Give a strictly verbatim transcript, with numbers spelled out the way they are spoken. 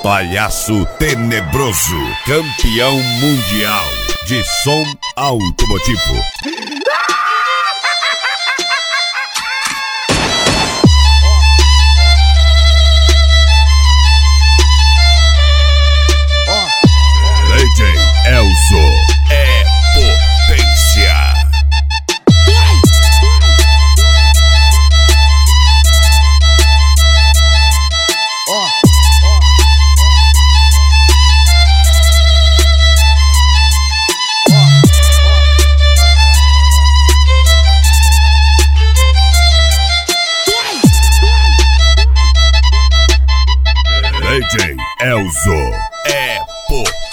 Palhaço Tenebroso, campeão mundial de som automotivo. D J Elzo é potência. D J Elzo é potência.